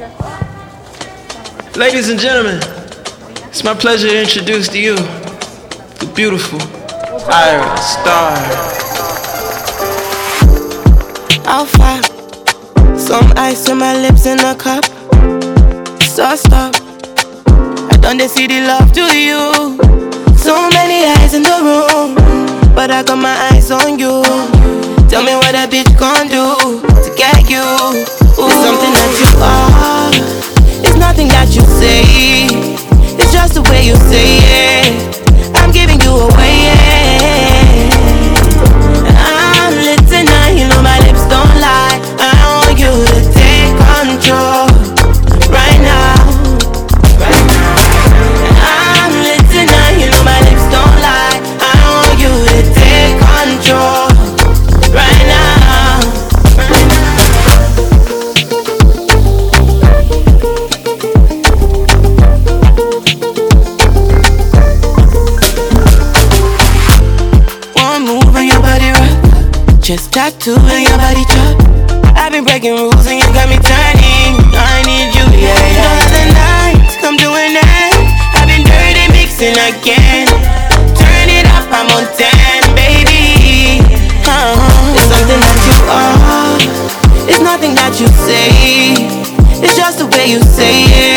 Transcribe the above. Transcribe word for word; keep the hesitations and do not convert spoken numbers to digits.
Ladies and gentlemen, it's my pleasure to introduce to you the beautiful Ira Star. Alpha, some ice on my lips in a cup. So stop, I don't they see the love to you. So many eyes in the room, but I got my eyes on you. Tell me what a bitch gon' do to get you. Ooh. It's something that you are. It's nothing that you say. It's just the way you say it. I'm giving you away, yeah. I'm lit tonight, you know my lips don't lie. I want you to take control right now, right now. I'm lit tonight, you know my lips don't lie. I want you to take control right now, right now. One move and your body rock, just tattoo and your body chop. I've been breaking rules and you got me turning. I need you, yeah, yeah. Those are the nights, come doing that. I've been dirty mixing again. Turn it up, I'm on ten, baby. Uh-huh. It's something that you are. It's nothing that you say. It's just the way you say it.